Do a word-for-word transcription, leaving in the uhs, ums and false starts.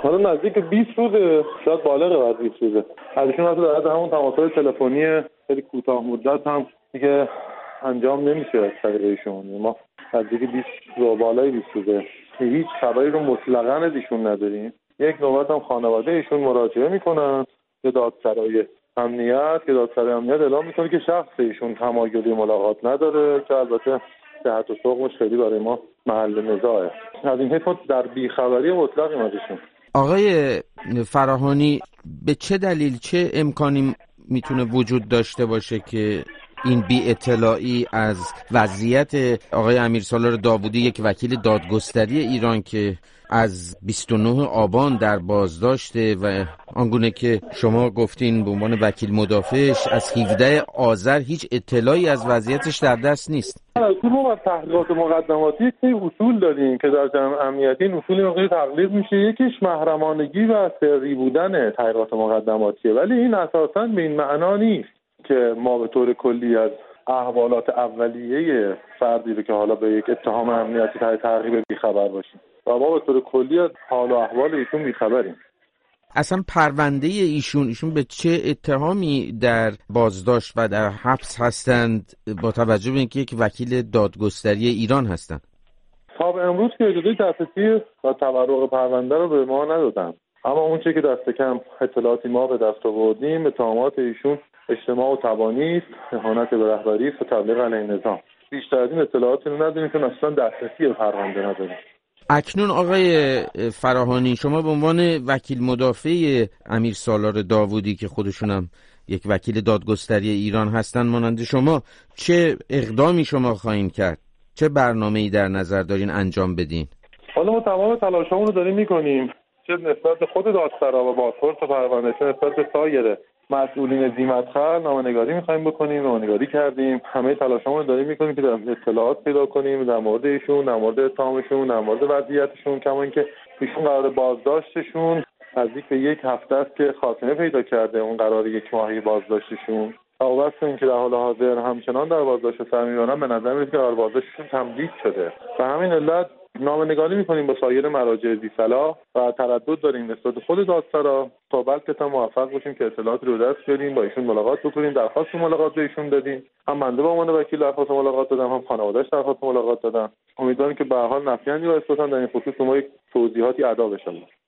حالا نزدیک بیست روزه، شاید بالغ بعد بیست روزه. از ایشون حتی در همون تماس‌های تلفنی خیلی کوتاه مدت هم دیگه انجام نمیشه از طریق ایشون. ما نزدیک بیست روز بالای بیست روزه هیچ خبری رو مطلقاً از ایشون نداریم. یک نوبت هم خانواده ایشون مراجعه میکنن به دادسرای امنیت که دادسرای امنیت اعلام میکنه که شخص ایشون تمایلی ملاقات نداره، که البته صحت و سقمش خیلی برای ما محل نزاعه. از این حیث در بیخبری مطلقی از ایشون. آقای فراهانی، به چه دلیل، چه امکانی میتونه وجود داشته باشه که این بی اطلاعی از وضعیت آقای امیرسالار داوودی، یک وکیل دادگستری ایران که از بیست و نه آبان در بازداشته و آنگونه که شما گفتین به عنوان وکیل مدافعش از هفدهم آذر هیچ اطلاعی از وضعیتش در دست نیست؟ ما از تحقیقات مقدماتی یک اصول داریم که در جمع امنیتی این اصول مقداری تقلید میشه. یکیش محرمانگی و سری بودن تحقیقات مقدماتیه، ولی این اساساً به این معنا نیست که ما به طور کلی از احوالات اولیه فردی رو که حالا به یک اتهام امنیتی تحت تعقیب بیخبر باشیم و ما به طور کلی از حال و احوال ایشون بیخبریم. اصلا پرونده ایشون ایشون به چه اتهامی در بازداشت و در حبس هستند با توجه به اینکه یک وکیل دادگستری ایران هستند؟ تا به امروز که اجازه دسترسی و تورق پرونده رو به ما ندادن، اما اون چیزی که دست کم اطلاعاتی ما به دست آوردیم اتهامات ایشون اجتماع و تبانی است، اهانت به رهبری است و تبلیغ علیه نظام. بیشتر از این اطلاعاتی رو نداریم چون اصلا دسترسی به پرونده نداریم. اکنون آقای فراهانی، شما به عنوان وکیل مدافع امیرسالار داوودی که خودشون هم یک وکیل دادگستری ایران هستن مانند شما، چه اقدامی شما خواهید کرد؟ چه برنامه‌ای در نظر دارین انجام بدین؟ حالا ما تمام تلاشمون رو داریم میکنیم، چه نسبت به خود دادسرا و بازپرس پرونده، چه نسبت به سایر مسئولین ذی‌مدخل نامه‌نگاری می‌خوایم بکنیم. نامه‌نگاری کردیم، همه تلاشمون رو داریم می‌کنیم که در اطلاعات پیدا کنیم در مورد ایشون، در مورد اتهامشون، در مورد وضعیتشون، کما اینکه ایشون قرار بازداشتشون نزدیک به یک هفته است که خاتمه پیدا کرده، اون قرار یک ماهی بازداشتشون. واسه اینکه در حال حاضر همچنان در بازداشت سر می‌برن، به نظر میاد که قرار بازداشتشون تمدید شده. به همین علت نامه‌نگاری می‌کنیم با سایر مراجع ذی‌صلاح و تردد داریم نسبت خود دادسرا تا بلکه تا موفق باشیم که اطلاعات رو دست بیاریم، با ایشون ملاقات بکنیم. درخواست ملاقات به ایشون دادیم، هم بنده به عنوان وکیل درخواست ملاقات دادم، هم خانواده‌اش درخواست ملاقات دادن. امیدوارم که به هر حال نفی و اثبات در این خصوص ما یک توضیحاتی ادا بشه.